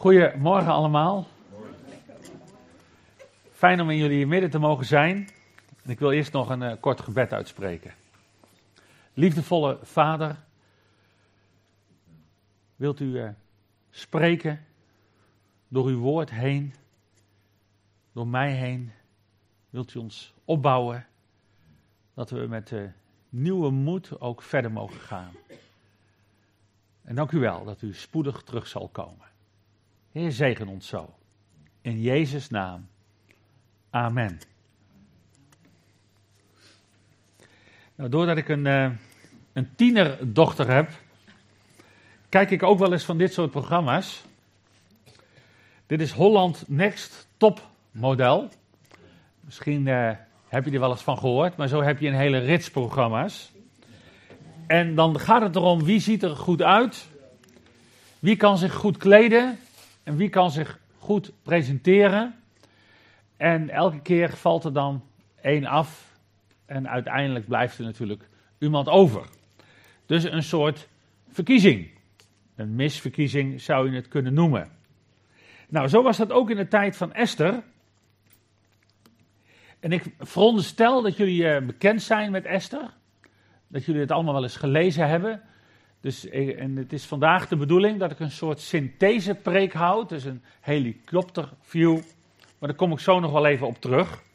Goedemorgen allemaal. Fijn om in jullie midden te mogen zijn. Ik wil eerst nog een kort gebed uitspreken. Liefdevolle Vader, wilt u spreken door uw woord heen, door mij heen. Wilt u ons opbouwen, dat we met nieuwe moed ook verder mogen gaan. En dank u wel dat u spoedig terug zal komen. Heer, zegen ons zo. In Jezus' naam. Amen. Nou, doordat ik een tienerdochter heb, kijk ik ook wel eens van dit soort programma's. Dit is Holland Next Top Model. Misschien heb je er wel eens van gehoord, maar zo heb je een hele rits programma's. En dan gaat het erom wie ziet er goed uit, wie kan zich goed kleden en wie kan zich goed presenteren. En elke keer valt er dan één af en uiteindelijk blijft er natuurlijk iemand over. Dus een soort verkiezing. Een misverkiezing zou je het kunnen noemen. Nou, zo was dat ook in de tijd van Esther. En ik veronderstel dat jullie bekend zijn met Esther. Dat jullie het allemaal wel eens gelezen hebben. Dus, en het is vandaag de bedoeling dat ik een soort synthesepreek houd. Dus een helikopterview. Maar daar kom ik zo nog wel even op terug.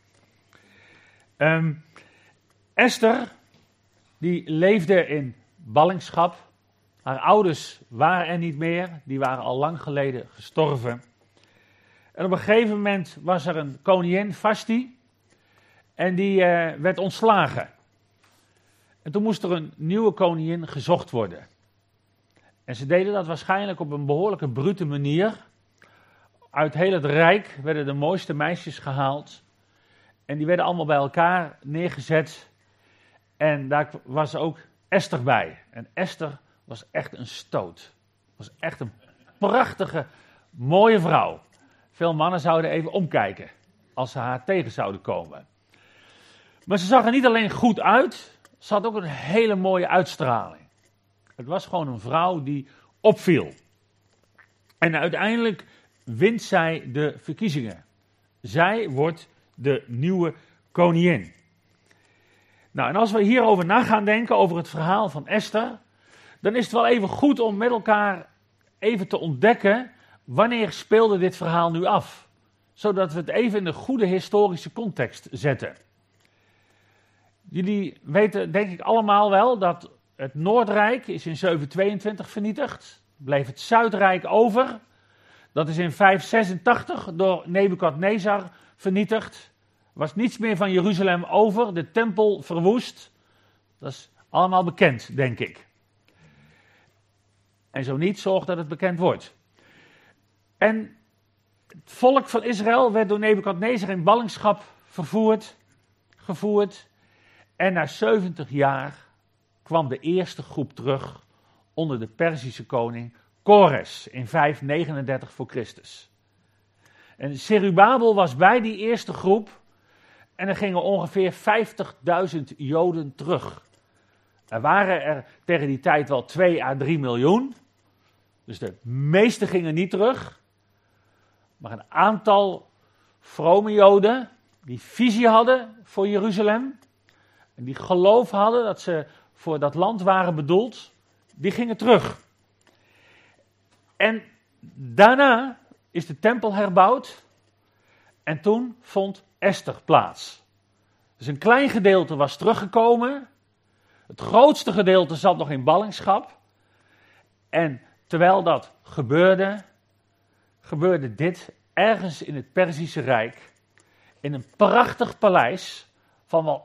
Esther, die leefde in ballingschap. Haar ouders waren er niet meer. Die waren al lang geleden gestorven. En op een gegeven moment was er een koningin, Vashti. En die werd ontslagen. En toen moest er een nieuwe koningin gezocht worden. En ze deden dat waarschijnlijk op een behoorlijke brute manier. Uit heel het rijk werden de mooiste meisjes gehaald. En die werden allemaal bij elkaar neergezet. En daar was ook Esther bij. En Esther was echt een stoot. Was echt een prachtige, mooie vrouw. Veel mannen zouden even omkijken als ze haar tegen zouden komen. Maar ze zag er niet alleen goed uit, ze had ook een hele mooie uitstraling. Het was gewoon een vrouw die opviel. En uiteindelijk wint zij de verkiezingen. Zij wordt de nieuwe koningin. Nou, en als we hierover na gaan denken, over het verhaal van Esther, dan is het wel even goed om met elkaar even te ontdekken, wanneer speelde dit verhaal nu af? Zodat we het even in de goede historische context zetten. Jullie weten denk ik allemaal wel dat het Noordrijk is in 722 vernietigd. Bleef het Zuidrijk over. Dat is in 586 door Nebukadnezar vernietigd. Er was niets meer van Jeruzalem over. De tempel verwoest. Dat is allemaal bekend, denk ik. En zo niet, zorg dat het bekend wordt. En het volk van Israël werd door Nebukadnezar in ballingschap gevoerd. En na 70 jaar kwam de eerste groep terug onder de Perzische koning Kores in 539 voor Christus. En Zerubabel was bij die eerste groep en er gingen ongeveer 50.000 Joden terug. Er waren er tegen die tijd wel 2 à 3 miljoen, dus de meeste gingen niet terug. Maar een aantal vrome Joden die visie hadden voor Jeruzalem en die geloof hadden dat ze voor dat land waren bedoeld, die gingen terug. En daarna is de tempel herbouwd en toen vond Esther plaats. Dus een klein gedeelte was teruggekomen, het grootste gedeelte zat nog in ballingschap. En terwijl dat gebeurde dit ergens in het Perzische Rijk, in een prachtig paleis van wel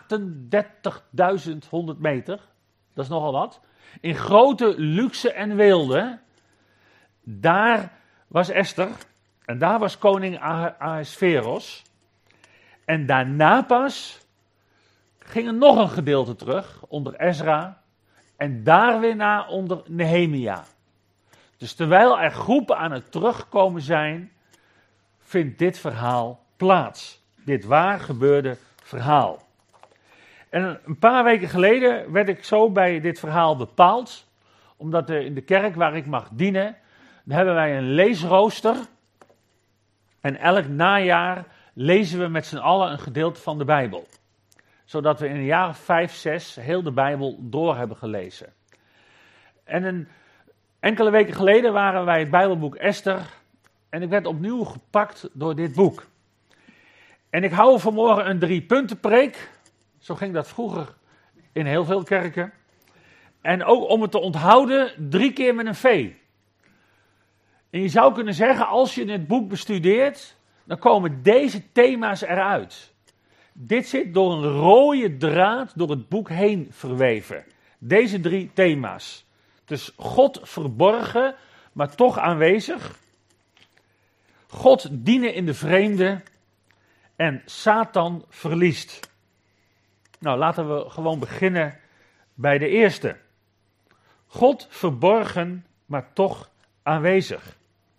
38.100 meter, dat is nogal wat, in grote luxe en weelde. Daar was Esther en daar was koning Ahasveros. En daarna pas ging er nog een gedeelte terug onder Ezra en daar weer na onder Nehemia. Dus terwijl er groepen aan het terugkomen zijn, vindt dit verhaal plaats. Dit waar gebeurde verhaal. En een paar weken geleden werd ik zo bij dit verhaal bepaald, omdat er in de kerk waar ik mag dienen, dan hebben wij een leesrooster. En elk najaar lezen we met z'n allen een gedeelte van de Bijbel. Zodat we in een jaar of 5, 6 heel de Bijbel door hebben gelezen. En enkele weken geleden waren wij het Bijbelboek Esther. En ik werd opnieuw gepakt door dit boek. En ik hou vanmorgen een 3-punten preek. Zo ging dat vroeger in heel veel kerken. En ook om het te onthouden, 3 keer met een V. En je zou kunnen zeggen, als je het boek bestudeert, dan komen deze thema's eruit. Dit zit door een rode draad door het boek heen verweven. Deze 3 thema's. Dus God verborgen, maar toch aanwezig. God dienen in de vreemde. En Satan verliest. Nou, laten we gewoon beginnen bij de eerste. God verborgen, maar toch aanwezig.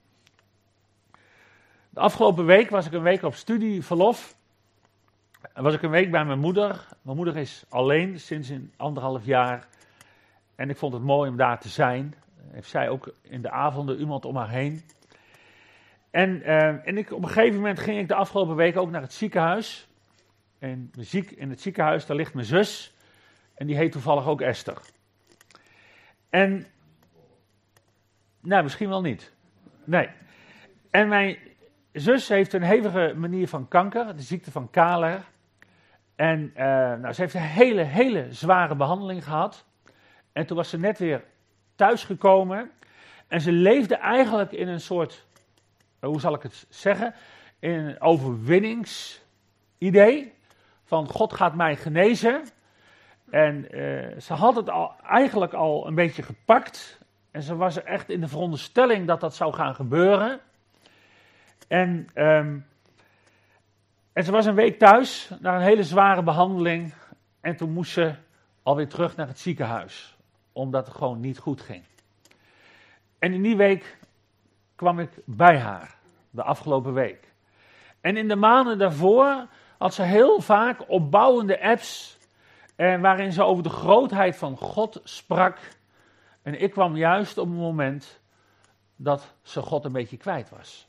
De afgelopen week was ik een week op studieverlof. En was ik een week bij mijn moeder. Mijn moeder is alleen sinds een 1,5 jaar. En ik vond het mooi om daar te zijn. Heeft zij ook in de avonden iemand om haar heen. En op een gegeven moment ging ik de afgelopen week ook naar het ziekenhuis. En ziek in het ziekenhuis, daar ligt mijn zus. En die heet toevallig ook Esther. En, nou misschien wel niet. Nee. En mijn zus heeft een hevige manier van kanker, de ziekte van Kahler. En ze heeft een hele zware behandeling gehad. En toen was ze net weer thuisgekomen. En ze leefde eigenlijk in een soort, hoe zal ik het zeggen, in een overwinningsidee. Van God gaat mij genezen. En ze had het eigenlijk al een beetje gepakt. En ze was er echt in de veronderstelling dat dat zou gaan gebeuren. En ze was een week thuis, na een hele zware behandeling. En toen moest ze alweer terug naar het ziekenhuis. Omdat het gewoon niet goed ging. En in die week kwam ik bij haar, de afgelopen week. En in de maanden daarvoor had ze heel vaak opbouwende apps. Waarin ze over de grootheid van God sprak. En ik kwam juist op het moment dat ze God een beetje kwijt was.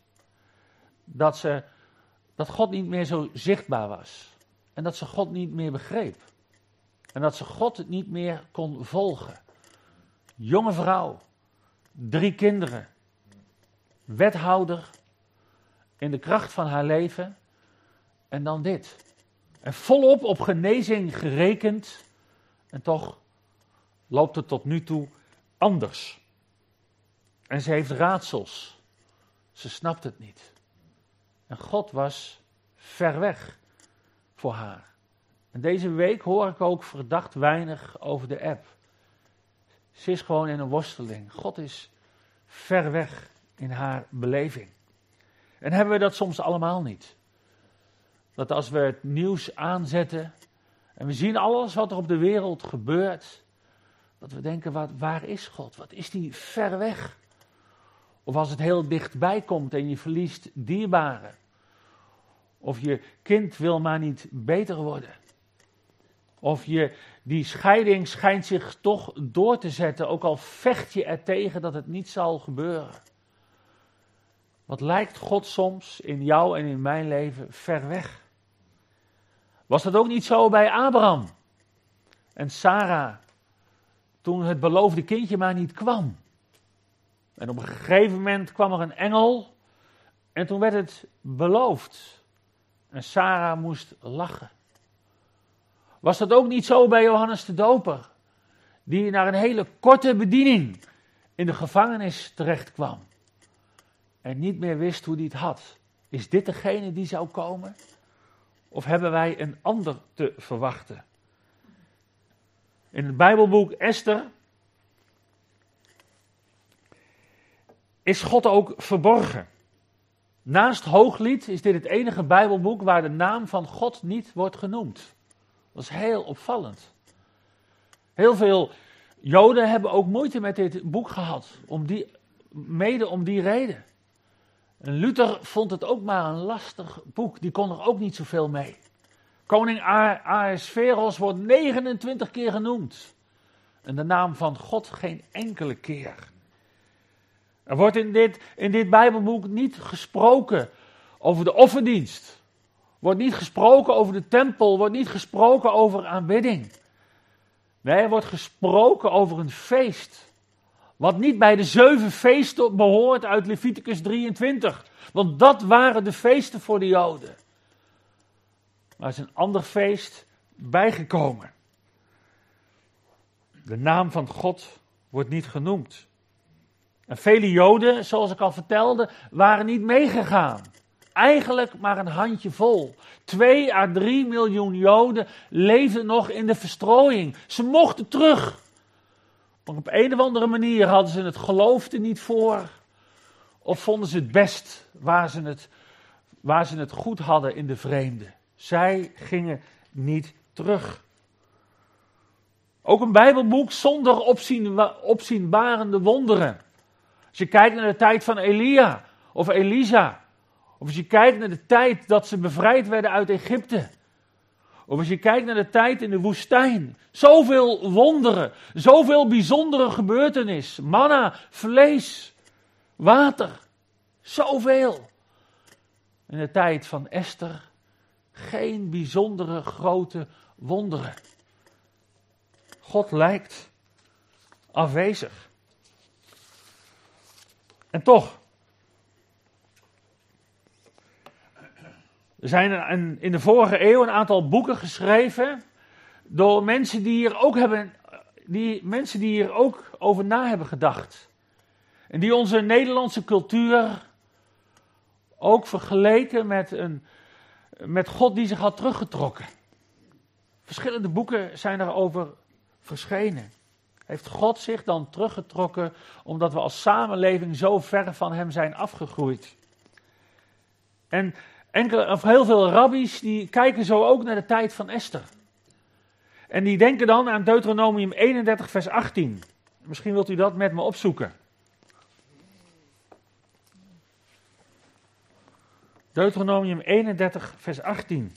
Dat God niet meer zo zichtbaar was. En dat ze God niet meer begreep. En dat ze God niet meer kon volgen. Jonge vrouw, 3 kinderen, wethouder, in de kracht van haar leven. En dan dit. En volop op genezing gerekend. En toch loopt het tot nu toe anders. En ze heeft raadsels. Ze snapt het niet. En God was ver weg voor haar. En deze week hoor ik ook verdacht weinig over de app. Ze is gewoon in een worsteling. God is ver weg in haar beleving. En hebben we dat soms allemaal niet? Dat als we het nieuws aanzetten en we zien alles wat er op de wereld gebeurt, dat we denken, waar is God? Wat is die ver weg? Of als het heel dichtbij komt en je verliest dierbaren. Of je kind wil maar niet beter worden. Of die scheiding schijnt zich toch door te zetten, ook al vecht je er tegen dat het niet zal gebeuren. Wat lijkt God soms in jou en in mijn leven ver weg? Was dat ook niet zo bij Abraham en Sarah, toen het beloofde kindje maar niet kwam? En op een gegeven moment kwam er een engel en toen werd het beloofd. En Sarah moest lachen. Was dat ook niet zo bij Johannes de Doper, die naar een hele korte bediening in de gevangenis terecht kwam en niet meer wist hoe hij het had? Is dit degene die zou komen? Of hebben wij een ander te verwachten? In het Bijbelboek Esther is God ook verborgen. Naast Hooglied is dit het enige Bijbelboek waar de naam van God niet wordt genoemd. Dat is heel opvallend. Heel veel Joden hebben ook moeite met dit boek gehad, mede om die reden. En Luther vond het ook maar een lastig boek, die kon er ook niet zoveel mee. Koning Ahasveros wordt 29 keer genoemd. En de naam van God geen enkele keer. Er wordt in dit Bijbelboek niet gesproken over de offerdienst. Wordt niet gesproken over de tempel. Wordt niet gesproken over aanbidding. Nee, er wordt gesproken over een feest. Wat niet bij de 7 feesten behoort uit Leviticus 23. Want dat waren de feesten voor de Joden. Maar er is een ander feest bijgekomen. De naam van God wordt niet genoemd. En vele Joden, zoals ik al vertelde, waren niet meegegaan. Eigenlijk maar een handjevol. 2 à 3 miljoen Joden leefden nog in de verstrooiing. Ze mochten terug. Maar op een of andere manier hadden ze het geloof er niet voor. Of vonden ze het best waar ze het goed hadden in de vreemde. Zij gingen niet terug. Ook een Bijbelboek zonder opzienbarende wonderen. Als je kijkt naar de tijd van Elia of Elisa. Of als je kijkt naar de tijd dat ze bevrijd werden uit Egypte. Of als je kijkt naar de tijd in de woestijn. Zoveel wonderen, zoveel bijzondere gebeurtenissen. Manna, vlees, water. Zoveel. In de tijd van Esther geen bijzondere grote wonderen. God lijkt afwezig. En toch. Er zijn in de vorige eeuw een aantal boeken geschreven door mensen die hier ook over na hebben gedacht. En die onze Nederlandse cultuur ook vergeleken met God die zich had teruggetrokken. Verschillende boeken zijn daarover verschenen. Heeft God zich dan teruggetrokken omdat we als samenleving zo ver van hem zijn afgegroeid? En heel veel rabbies die kijken zo ook naar de tijd van Esther. En die denken dan aan Deuteronomium 31 vers 18. Misschien wilt u dat met me opzoeken. Deuteronomium 31 vers 18.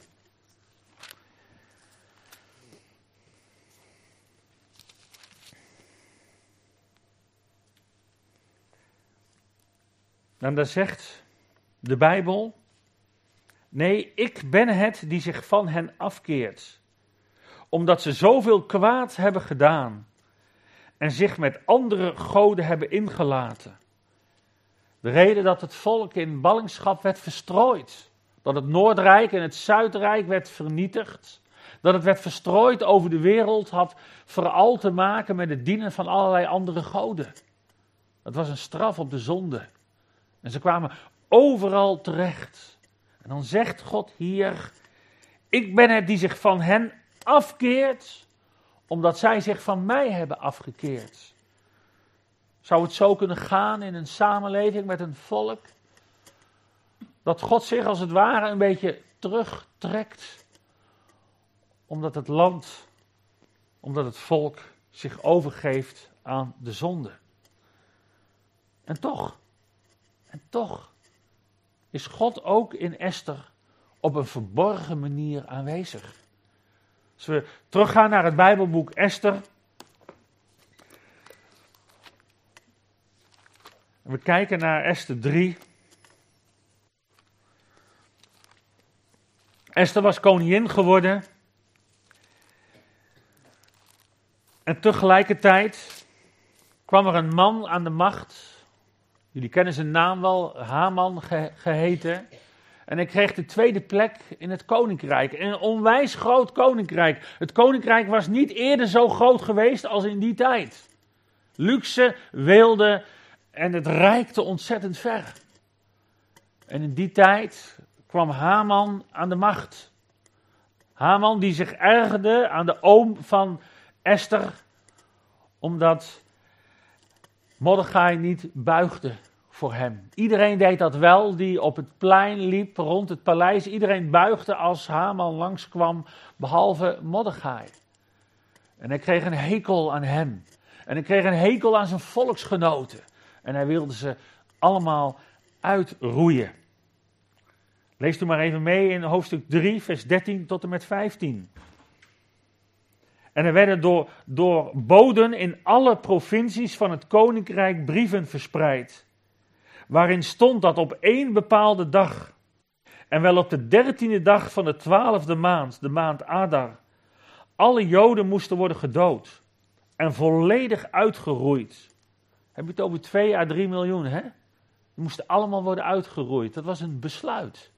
En daar zegt de Bijbel: nee, ik ben het die zich van hen afkeert, omdat ze zoveel kwaad hebben gedaan en zich met andere goden hebben ingelaten. De reden dat het volk in ballingschap werd verstrooid, dat het Noordrijk en het Zuidrijk werd vernietigd, dat het werd verstrooid over de wereld, had vooral te maken met het dienen van allerlei andere goden. Het was een straf op de zonde. En ze kwamen overal terecht. En dan zegt God hier: ik ben het die zich van hen afkeert, omdat zij zich van mij hebben afgekeerd. Zou het zo kunnen gaan in een samenleving met een volk? Dat God zich als het ware een beetje terugtrekt, omdat het land, omdat het volk zich overgeeft aan de zonde. En toch is God ook in Esther op een verborgen manier aanwezig. Als we teruggaan naar het Bijbelboek Esther. En we kijken naar Esther 3. Esther was koningin geworden. En tegelijkertijd kwam er een man aan de macht. Jullie kennen zijn naam wel, Haman geheten. En hij kreeg de tweede plek in het koninkrijk. En een onwijs groot koninkrijk. Het koninkrijk was niet eerder zo groot geweest als in die tijd. Luxe, weelde en het reikte ontzettend ver. En in die tijd kwam Haman aan de macht. Haman die zich ergerde aan de oom van Esther, omdat Mordechai niet buigde voor hem. Iedereen deed dat wel, die op het plein liep rond het paleis. Iedereen buigde als Haman langskwam, behalve Mordechai. En hij kreeg een hekel aan hem. En hij kreeg een hekel aan zijn volksgenoten. En hij wilde ze allemaal uitroeien. Lees u maar even mee in hoofdstuk 3, vers 13 tot en met 15. En er werden door boden in alle provincies van het koninkrijk brieven verspreid. waarin stond dat op 1 bepaalde dag, en wel op de 13e dag van de 12e maand, de maand Adar, alle Joden moesten worden gedood en volledig uitgeroeid. Heb je het over 2 à 3 miljoen, hè? Die moesten allemaal worden uitgeroeid. Dat was een besluit.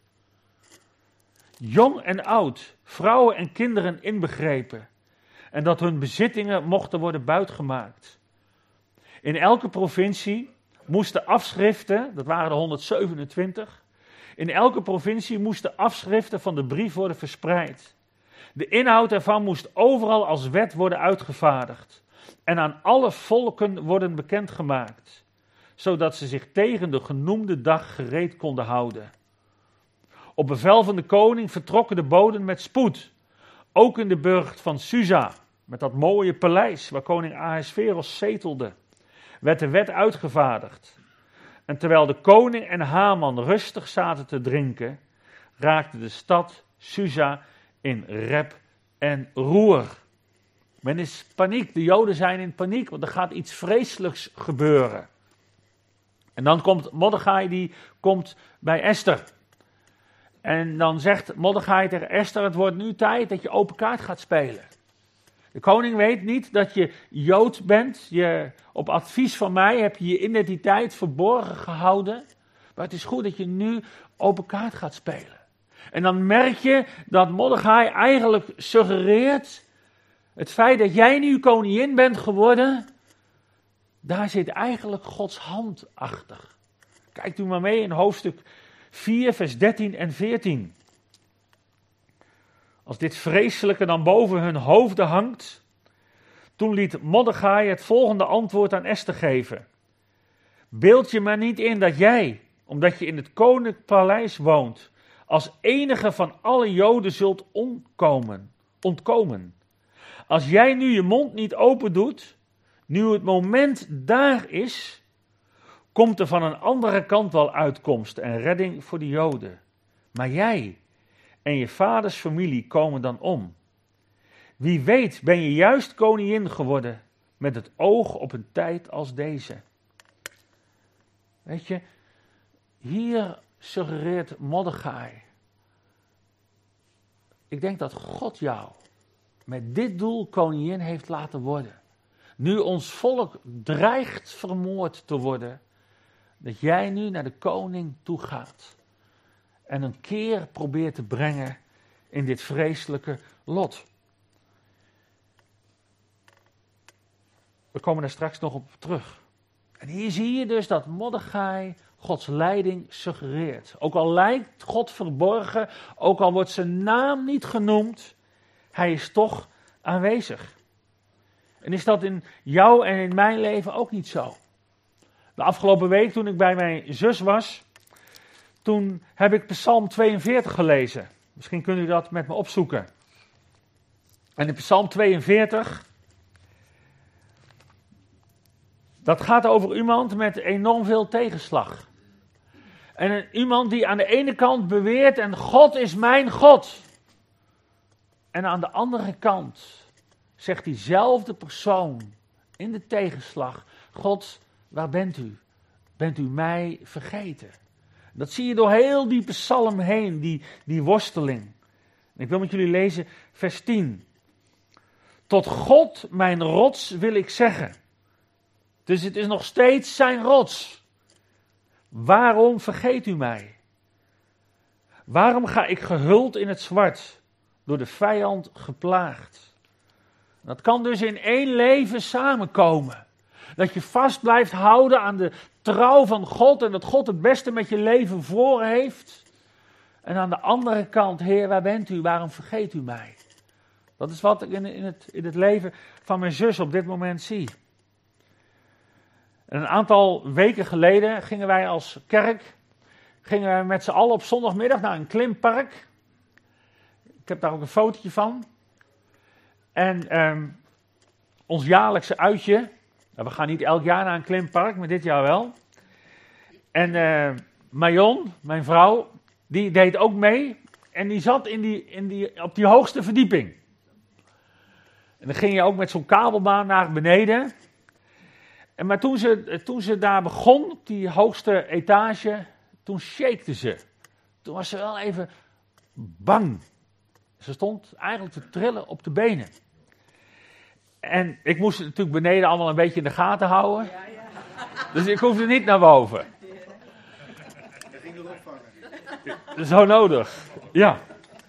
Jong en oud, vrouwen en kinderen inbegrepen. En dat hun bezittingen mochten worden buitgemaakt. In elke provincie moesten afschriften, dat waren er 127, in elke provincie moesten afschriften van de brief worden verspreid. De inhoud ervan moest overal als wet worden uitgevaardigd en aan alle volken worden bekendgemaakt, zodat ze zich tegen de genoemde dag gereed konden houden. Op bevel van de koning vertrokken de boden met spoed, ook in de burcht van Susa, met dat mooie paleis waar koning Ahasveros zetelde, werd de wet uitgevaardigd. En terwijl de koning en Haman rustig zaten te drinken, raakte de stad Susa in rep en roer. Men is paniek, de Joden zijn in paniek, want er gaat iets vreselijks gebeuren. En dan komt Mordechai, die komt bij Esther. En dan zegt Mordechai tegen Esther, het wordt nu tijd dat je open kaart gaat spelen. De koning weet niet dat je Jood bent. Op advies van mij heb je je identiteit verborgen gehouden. Maar het is goed dat je nu open kaart gaat spelen. En dan merk je dat Mordechai eigenlijk suggereert, het feit dat jij nu koningin bent geworden, daar zit eigenlijk Gods hand achter. Kijkt u maar mee in hoofdstuk 4, vers 13 en 14. Als dit vreselijke dan boven hun hoofden hangt, toen liet Mordechai het volgende antwoord aan Esther geven. Beeld je maar niet in dat jij, omdat je in het koninklijk paleis woont, als enige van alle Joden zult ontkomen. Als jij nu je mond niet open doet, nu het moment daar is, komt er van een andere kant wel uitkomst en redding voor de Joden. Maar jij en je vaders familie komen dan om. Wie weet ben je juist koningin geworden met het oog op een tijd als deze. Weet je, hier suggereert Mordechai. Ik denk dat God jou met dit doel koningin heeft laten worden. Nu ons volk dreigt vermoord te worden, dat jij nu naar de koning toe gaat en een keer probeert te brengen in dit vreselijke lot. We komen daar straks nog op terug. En hier zie je dus dat Mordechai Gods leiding suggereert. Ook al lijkt God verborgen, ook al wordt zijn naam niet genoemd, hij is toch aanwezig. En is dat in jou en in mijn leven ook niet zo? De afgelopen week toen ik bij mijn zus was, toen heb ik Psalm 42 gelezen. Misschien kunt u dat met me opzoeken. En in Psalm 42, dat gaat over iemand met enorm veel tegenslag. En iemand die aan de ene kant beweert, en God is mijn God. En aan de andere kant zegt diezelfde persoon in de tegenslag, God, waar bent u? Bent u mij vergeten? Dat zie je door heel die psalm heen, die worsteling. En ik wil met jullie lezen vers 10. Tot God, mijn rots, wil ik zeggen. Dus het is nog steeds zijn rots. Waarom vergeet u mij? Waarom ga ik gehuld in het zwart, door de vijand geplaagd? Dat kan dus in één leven samenkomen. Dat je vast blijft houden aan de trouw van God en dat God het beste met je leven voor heeft. En aan de andere kant, Heer, waar bent u? Waarom vergeet u mij? Dat is wat ik in het leven van mijn zus op dit moment zie. En een aantal weken geleden gingen wij als kerk met z'n allen op zondagmiddag naar een klimpark. Ik heb daar ook een fotootje van. En ons jaarlijkse uitje. We gaan niet elk jaar naar een klimpark, maar dit jaar wel. En Marion, mijn vrouw, die deed ook mee. En die zat op die hoogste verdieping. En dan ging je ook met zo'n kabelbaan naar beneden. Maar toen ze daar begon, op die hoogste etage, toen shakte ze. Toen was ze wel even bang. Ze stond eigenlijk te trillen op de benen. En ik moest het natuurlijk beneden allemaal een beetje in de gaten houden. Ja, ja. Dus ik hoefde niet naar boven. Je ging erop vangen. Zo nodig, ja.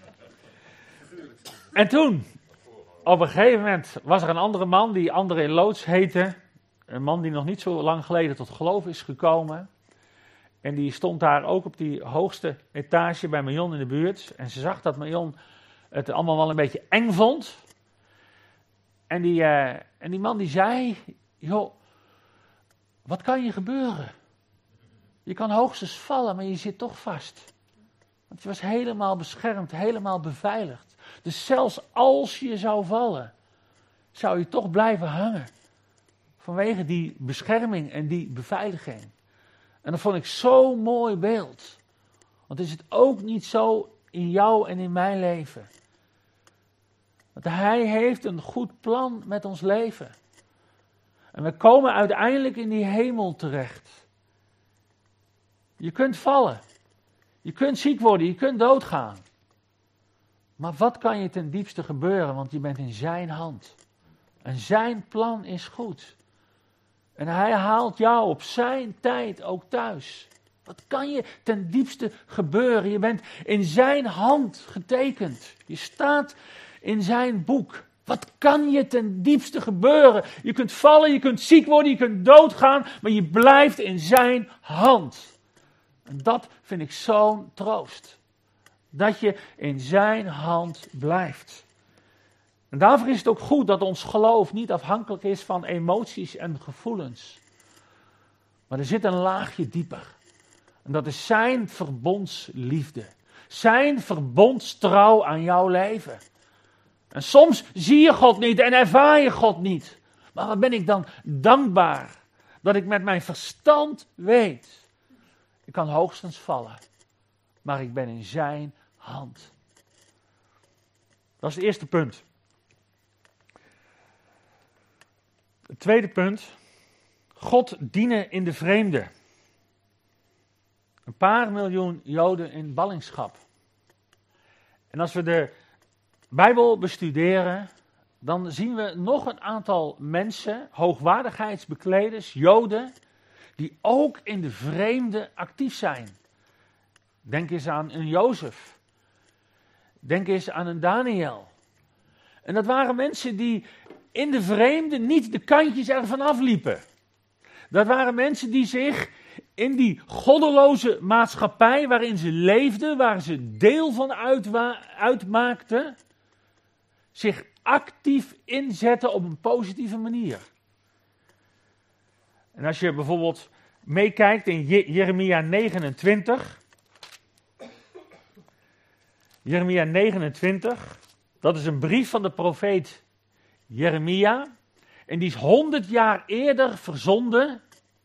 En toen, op een gegeven moment, was er een andere man die André Loods heette. Een man die nog niet zo lang geleden tot geloof is gekomen. En die stond daar ook op die hoogste etage bij Marion in de buurt. En ze zag dat Marion het allemaal wel een beetje eng vond. En die man die zei, joh, wat kan je gebeuren? Je kan hoogstens vallen, maar je zit toch vast. Want je was helemaal beschermd, helemaal beveiligd. Dus zelfs als je zou vallen, zou je toch blijven hangen. Vanwege die bescherming en die beveiliging. En dat vond ik zo'n mooi beeld. Want is het ook niet zo in jou en in mijn leven? Want hij heeft een goed plan met ons leven. En we komen uiteindelijk in die hemel terecht. Je kunt vallen. Je kunt ziek worden, je kunt doodgaan. Maar wat kan je ten diepste gebeuren? Want je bent in zijn hand. En zijn plan is goed. En hij haalt jou op zijn tijd ook thuis. Wat kan je ten diepste gebeuren? Je bent in zijn hand getekend. Je staat in zijn boek. Wat kan je ten diepste gebeuren? Je kunt vallen, je kunt ziek worden, je kunt doodgaan, maar je blijft in zijn hand. En dat vind ik zo'n troost. Dat je in zijn hand blijft. En daarvoor is het ook goed dat ons geloof niet afhankelijk is van emoties en gevoelens. Maar er zit een laagje dieper. En dat is zijn verbondsliefde. Zijn verbondstrouw aan jouw leven. En soms zie je God niet en ervaar je God niet. Maar wat ben ik dan dankbaar dat ik met mijn verstand weet. Ik kan hoogstens vallen. Maar ik ben in zijn hand. Dat is het eerste punt. Het tweede punt. God dienen in de vreemde. Een paar miljoen Joden in ballingschap. En als we de Bijbel bestuderen, dan zien we nog een aantal mensen, hoogwaardigheidsbekleders, Joden, die ook in de vreemde actief zijn. Denk eens aan een Jozef. Denk eens aan een Daniel. En dat waren mensen die in de vreemde niet de kantjes ervan afliepen. Dat waren mensen die zich in die goddeloze maatschappij waarin ze leefden, waar ze deel van uitmaakten, zich actief inzetten op een positieve manier. En als je bijvoorbeeld meekijkt in Jeremia 29. Jeremia 29, dat is een brief van de profeet Jeremia. En die is 100 jaar eerder verzonden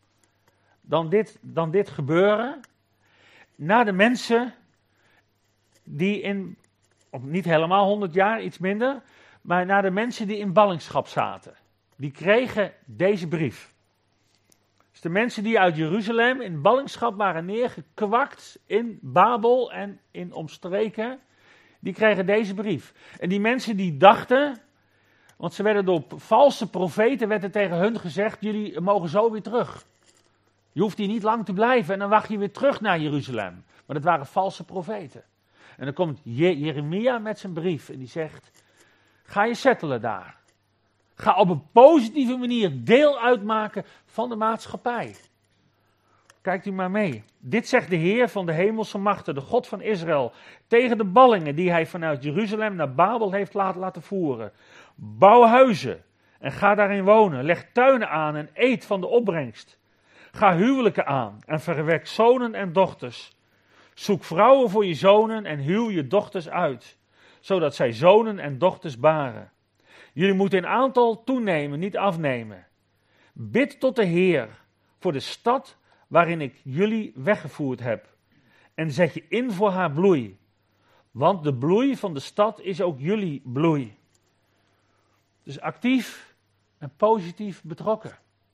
dan dit gebeuren. Naar de mensen die of niet helemaal 100 jaar, iets minder, maar naar de mensen die in ballingschap zaten. Die kregen deze brief. Dus de mensen die uit Jeruzalem in ballingschap waren neergekwakt in Babel en in omstreken, die kregen deze brief. En die mensen die dachten, want ze werden door valse profeten, werd er tegen hun gezegd, jullie mogen zo weer terug. Je hoeft hier niet lang te blijven en dan wacht je weer terug naar Jeruzalem. Maar dat waren valse profeten. En dan komt Jeremia met zijn brief en die zegt, ga je settelen daar. Ga op een positieve manier deel uitmaken van de maatschappij. Kijkt u maar mee. Dit zegt de Heer van de hemelse machten, de God van Israël, tegen de ballingen die hij vanuit Jeruzalem naar Babel heeft laten voeren. Bouw huizen en ga daarin wonen. Leg tuinen aan en eet van de opbrengst. Ga huwelijken aan en verwek zonen en dochters. Zoek vrouwen voor je zonen en huw je dochters uit, zodat zij zonen en dochters baren. Jullie moeten in aantal toenemen, niet afnemen. Bid tot de Heer voor de stad waarin ik jullie weggevoerd heb. En zet je in voor haar bloei. Want de bloei van de stad is ook jullie bloei. Dus actief en positief betrokken.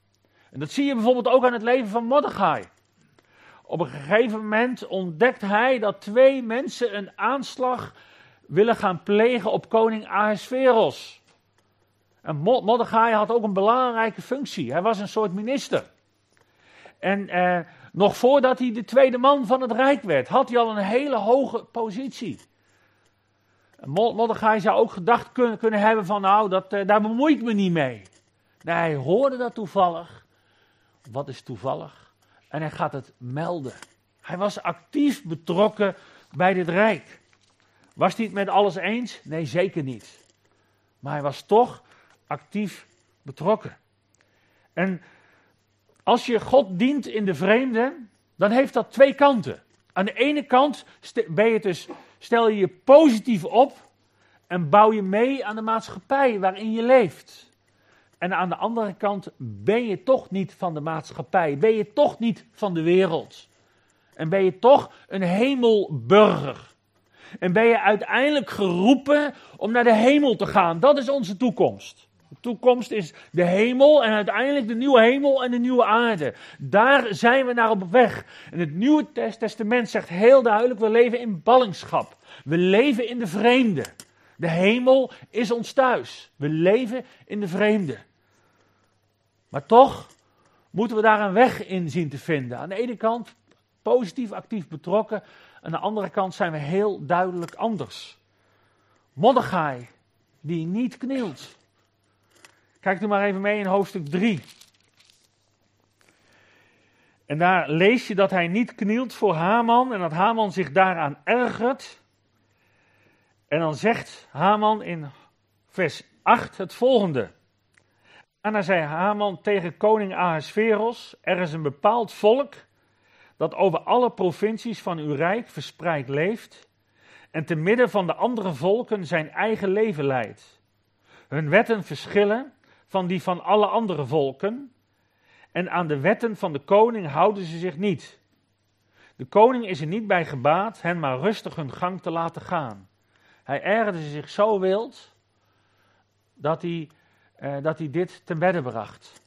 En dat zie je bijvoorbeeld ook aan het leven van Mordechai. Op een gegeven moment ontdekt hij dat 2 mensen een aanslag willen gaan plegen op koning Ahasveros. En Mordechai had ook een belangrijke functie. Hij was een soort minister. En nog voordat hij de tweede man van het rijk werd, had hij al een hele hoge positie. En Mordechai zou ook gedacht kunnen hebben van, nou, daar bemoei ik me niet mee. Nee, hij hoorde dat toevallig. Wat is toevallig? En hij gaat het melden. Hij was actief betrokken bij dit rijk. Was hij het met alles eens? Nee, zeker niet. Maar hij was toch actief betrokken. En als je God dient in de vreemde, dan heeft dat 2 kanten. Aan de ene kant stel je je positief op en bouw je mee aan de maatschappij waarin je leeft. En aan de andere kant ben je toch niet van de maatschappij, ben je toch niet van de wereld. En ben je toch een hemelburger. En ben je uiteindelijk geroepen om naar de hemel te gaan. Dat is onze toekomst. De toekomst is de hemel en uiteindelijk de nieuwe hemel en de nieuwe aarde. Daar zijn we naar op weg. En het Nieuwe Testament zegt heel duidelijk, we leven in ballingschap. We leven in de vreemde. De hemel is ons thuis. We leven in de vreemde. Maar toch moeten we daar een weg in zien te vinden. Aan de ene kant positief actief betrokken. Aan de andere kant zijn we heel duidelijk anders. Mordechai, die niet knielt. Kijk nu maar even mee in hoofdstuk 3. En daar lees je dat hij niet knielt voor Haman en dat Haman zich daaraan ergert. En dan zegt Haman in vers 8 het volgende. Daarna zei Haman tegen koning Ahasveros, er is een bepaald volk dat over alle provincies van uw rijk verspreid leeft en te midden van de andere volken zijn eigen leven leidt. Hun wetten verschillen van die van alle andere volken en aan de wetten van de koning houden ze zich niet. De koning is er niet bij gebaat hen maar rustig hun gang te laten gaan. Hij ergerde zich zo wild dat hij dit ten bedde bracht.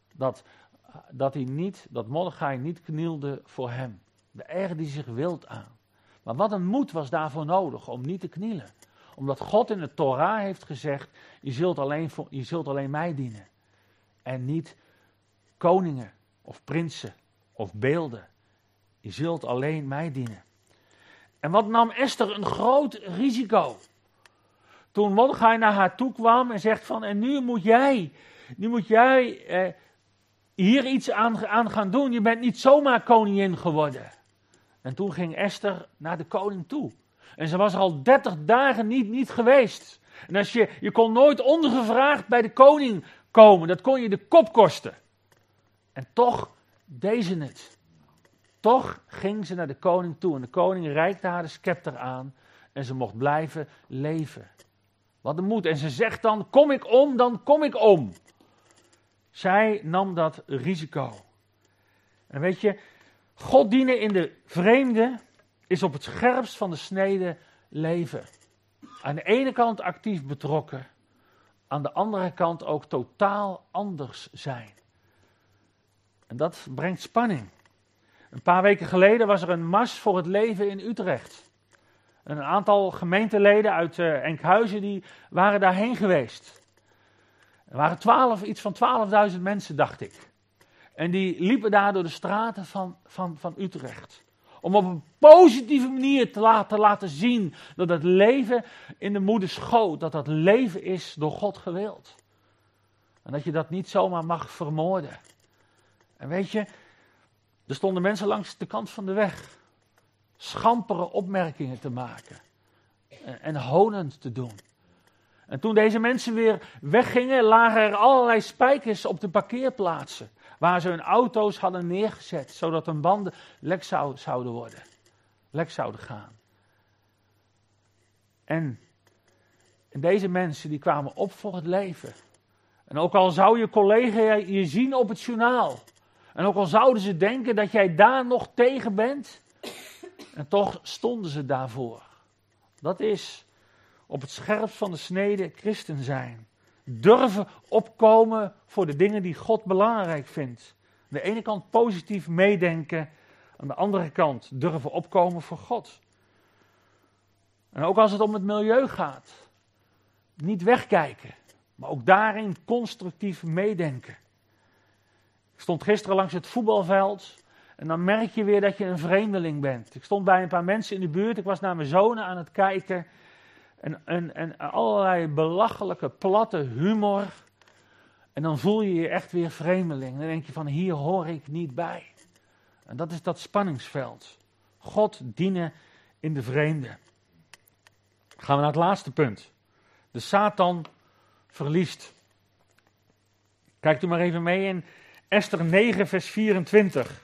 Dat Mordechai niet knielde voor hem. Daar ergerde hij zich wild aan. Maar wat een moed was daarvoor nodig om niet te knielen. Omdat God in de Torah heeft gezegd, je zult alleen mij dienen. En niet koningen of prinsen of beelden. Je zult alleen mij dienen. En wat nam Esther een groot risico. Toen Mordechai naar haar toe kwam en zegt van, en nu moet jij hier iets aan gaan doen. Je bent niet zomaar koningin geworden. En toen ging Esther naar de koning toe. En ze was er al 30 dagen niet geweest. En als je kon nooit ongevraagd bij de koning komen. Dat kon je de kop kosten. En toch deed ze het. Toch ging ze naar de koning toe. En de koning reikte haar de scepter aan. En ze mocht blijven leven. Wat een moed. En ze zegt dan, kom ik om, dan kom ik om. Zij nam dat risico. En weet je, God dienen in de vreemde is op het scherpst van de snede leven. Aan de ene kant actief betrokken. Aan de andere kant ook totaal anders zijn. En dat brengt spanning. Een paar weken geleden was er een mars voor het leven in Utrecht. Een aantal gemeenteleden uit Enkhuizen die waren daarheen geweest. Er waren iets van 12.000 mensen, dacht ik. En die liepen daar door de straten van Utrecht. Om op een positieve manier te laten zien dat het leven in de moeders schoot, dat dat leven is door God gewild. En dat je dat niet zomaar mag vermoorden. En weet je, er stonden mensen langs de kant van de weg. Schampere opmerkingen te maken. En honend te doen. En toen deze mensen weer weggingen, lagen er allerlei spijkers op de parkeerplaatsen. Waar ze hun auto's hadden neergezet, zodat hun banden lek zouden worden. Lek zouden gaan. En deze mensen die kwamen op voor het leven. En ook al zou je collega je zien op het journaal. En ook al zouden ze denken dat jij daar nog tegen bent. En toch stonden ze daarvoor. Dat is op het scherpst van de snede christen zijn. durven opkomen voor de dingen die God belangrijk vindt. Aan de ene kant positief meedenken, aan de andere kant durven opkomen voor God. En ook als het om het milieu gaat, niet wegkijken, maar ook daarin constructief meedenken. Ik stond gisteren langs het voetbalveld en dan merk je weer dat je een vreemdeling bent. Ik stond bij een paar mensen in de buurt, ik was naar mijn zonen aan het kijken en allerlei belachelijke, platte humor. En dan voel je je echt weer vreemdeling. Dan denk je van, hier hoor ik niet bij. En dat is dat spanningsveld. God dienen in de vreemde. Gaan we naar het laatste punt. De Satan verliest. Kijkt u maar even mee in Esther 9 vers 24.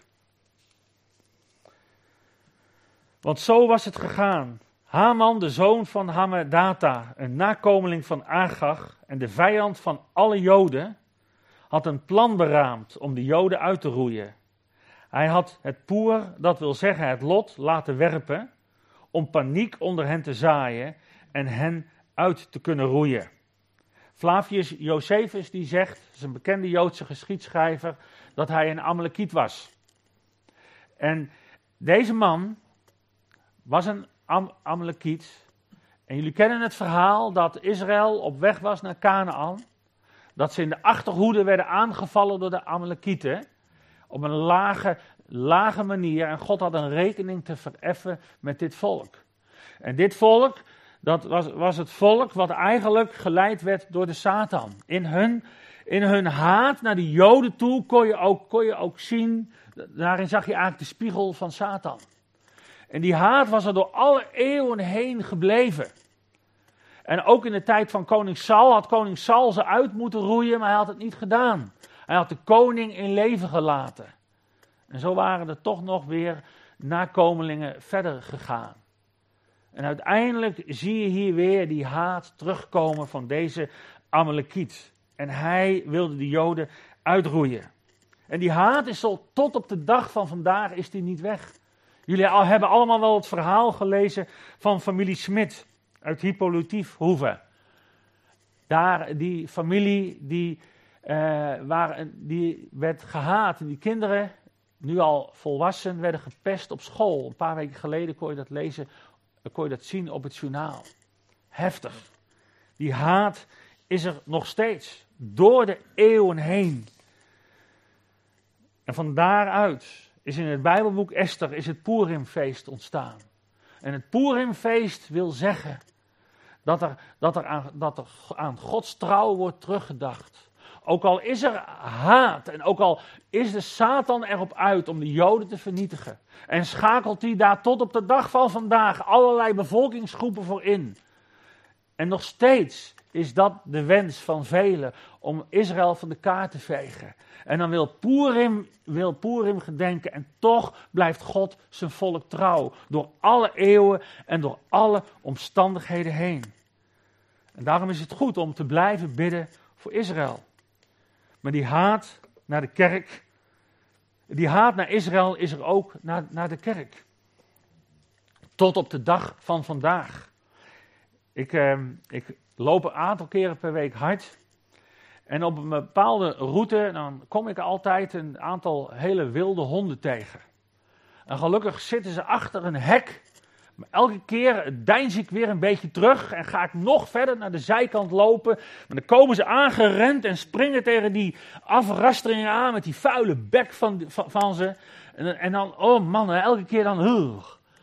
Want zo was het gegaan. Haman, de zoon van Hammedata, een nakomeling van Agag en de vijand van alle Joden, had een plan beraamd om de Joden uit te roeien. Hij had het poer, dat wil zeggen het lot, laten werpen, om paniek onder hen te zaaien en hen uit te kunnen roeien. Flavius Josephus die zegt, dat is een bekende Joodse geschiedschrijver, dat hij een Amalekiet was. En deze man was een Amalekiet. En jullie kennen het verhaal dat Israël op weg was naar Kanaan. Dat ze in de achterhoede werden aangevallen door de Amalekieten. Op een lage manier. En God had een rekening te vereffen met dit volk. En dit volk, dat was het volk wat eigenlijk geleid werd door de Satan. In hun haat naar de Joden toe kon je ook zien, daarin zag je eigenlijk de spiegel van Satan. En die haat was er door alle eeuwen heen gebleven. En ook in de tijd van koning Saul had koning Saul ze uit moeten roeien, maar hij had het niet gedaan. Hij had de koning in leven gelaten. En zo waren er toch nog weer nakomelingen verder gegaan. En uiteindelijk zie je hier weer die haat terugkomen van deze Amalekiet. En hij wilde de Joden uitroeien. En die haat is zo tot op de dag van vandaag is die niet weg. Jullie hebben allemaal wel het verhaal gelezen van familie Smit uit Hippolytiefhoeve. Daar, die familie, die werd gehaat. En die kinderen, nu al volwassen, werden gepest op school. Een paar weken geleden kon je dat lezen, kon je dat zien op het journaal. Heftig. Die haat is er nog steeds, door de eeuwen heen. En van daaruit is in het Bijbelboek Esther is het Purimfeest ontstaan. En het Purimfeest wil zeggen dat er aan Gods trouw wordt teruggedacht. Ook al is er haat en ook al is de Satan erop uit om de Joden te vernietigen. En schakelt hij daar tot op de dag van vandaag allerlei bevolkingsgroepen voor in. En nog steeds is dat de wens van velen om Israël van de kaart te vegen. En dan wil Purim gedenken en toch blijft God zijn volk trouw. Door alle eeuwen en door alle omstandigheden heen. En daarom is het goed om te blijven bidden voor Israël. Maar die haat naar de kerk, die haat naar Israël is er ook naar de kerk. Tot op de dag van vandaag. Ik loop een aantal keren per week hard. En op een bepaalde route, dan kom ik altijd een aantal hele wilde honden tegen. En gelukkig zitten ze achter een hek. Maar elke keer deins ik weer een beetje terug en ga ik nog verder naar de zijkant lopen. Maar dan komen ze aangerend en springen tegen die afrasteringen aan met die vuile bek van ze. En dan, oh man, elke keer dan.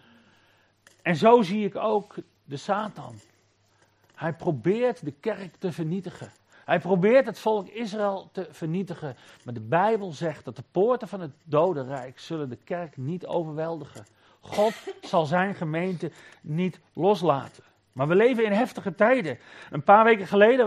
En zo zie ik ook de Satan. Hij probeert de kerk te vernietigen. Hij probeert het volk Israël te vernietigen. Maar de Bijbel zegt dat de poorten van het dodenrijk zullen de kerk niet overweldigen. God zal zijn gemeente niet loslaten. Maar we leven in heftige tijden. Een paar weken geleden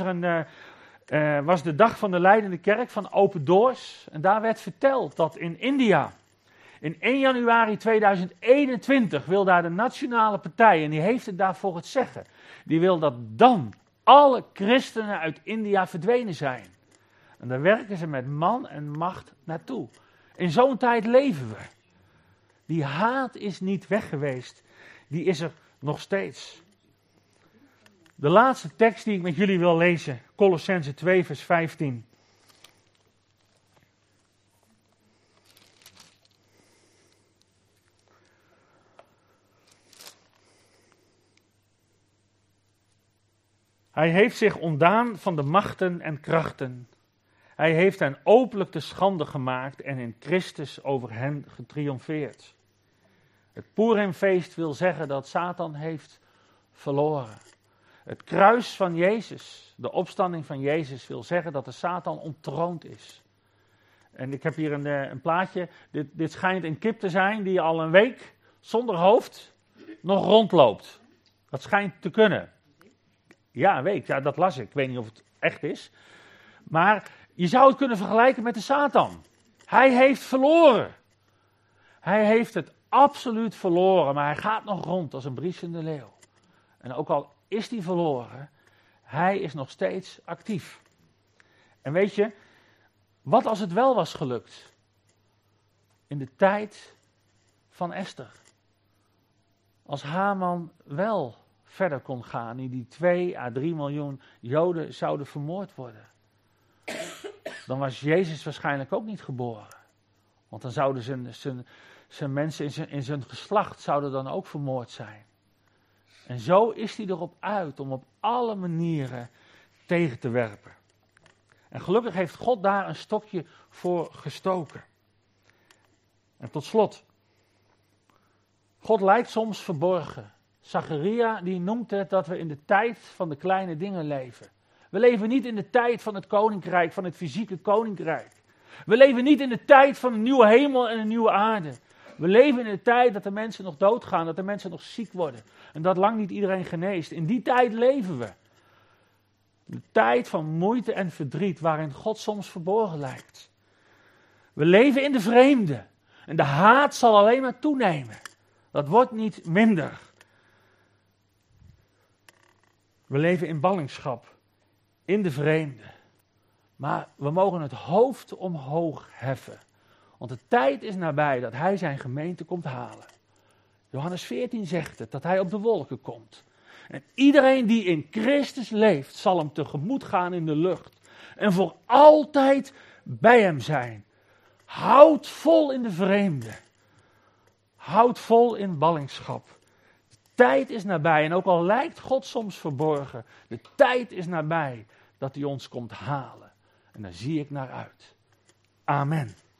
was de dag van de leidende kerk van Open Doors. En daar werd verteld dat in India, in 1 januari 2021, wil daar de nationale partij, en die heeft het daarvoor het zeggen, die wil dat dan alle christenen uit India verdwenen zijn. En daar werken ze met man en macht naartoe. In zo'n tijd leven we. Die haat is niet weg geweest. Die is er nog steeds. De laatste tekst die ik met jullie wil lezen, Kolossenzen 2 vers 15. Hij heeft zich ontdaan van de machten en krachten. Hij heeft hen openlijk te schande gemaakt en in Christus over hen getriomfeerd. Het Purimfeest wil zeggen dat Satan heeft verloren. Het kruis van Jezus, de opstanding van Jezus, wil zeggen dat de Satan onttroond is. En ik heb hier een plaatje. Dit schijnt een kip te zijn die al een week zonder hoofd nog rondloopt. Dat schijnt te kunnen. Ja, een week. Ja, dat las ik. Ik weet niet of het echt is. Maar je zou het kunnen vergelijken met de Satan. Hij heeft verloren. Hij heeft het absoluut verloren, maar hij gaat nog rond als een briesende leeuw. En ook al is hij verloren, hij is nog steeds actief. En weet je, wat als het wel was gelukt? In de tijd van Esther. Als Haman wel verder kon gaan en die 2 à 3 miljoen Joden zouden vermoord worden. Dan was Jezus waarschijnlijk ook niet geboren. Want dan zouden zijn mensen in zijn geslacht zouden dan ook vermoord zijn. En zo is hij erop uit om op alle manieren tegen te werpen. En gelukkig heeft God daar een stokje voor gestoken. En tot slot. God lijkt soms verborgen. Zacharia die noemt het dat we in de tijd van de kleine dingen leven. We leven niet in de tijd van het koninkrijk, van het fysieke koninkrijk. We leven niet in de tijd van een nieuwe hemel en een nieuwe aarde. We leven in de tijd dat de mensen nog doodgaan, dat de mensen nog ziek worden. En dat lang niet iedereen geneest. In die tijd leven we. De tijd van moeite en verdriet waarin God soms verborgen lijkt. We leven in de vreemde. En de haat zal alleen maar toenemen. Dat wordt niet minder. We leven in ballingschap. In de vreemde. Maar we mogen het hoofd omhoog heffen. Want de tijd is nabij dat hij zijn gemeente komt halen. Johannes 14 zegt het, dat hij op de wolken komt. En iedereen die in Christus leeft, zal hem tegemoet gaan in de lucht. En voor altijd bij hem zijn. Houd vol in de vreemde. Houd vol in ballingschap. De tijd is nabij. En ook al lijkt God soms verborgen, de tijd is nabij dat hij ons komt halen. En daar zie ik naar uit. Amen.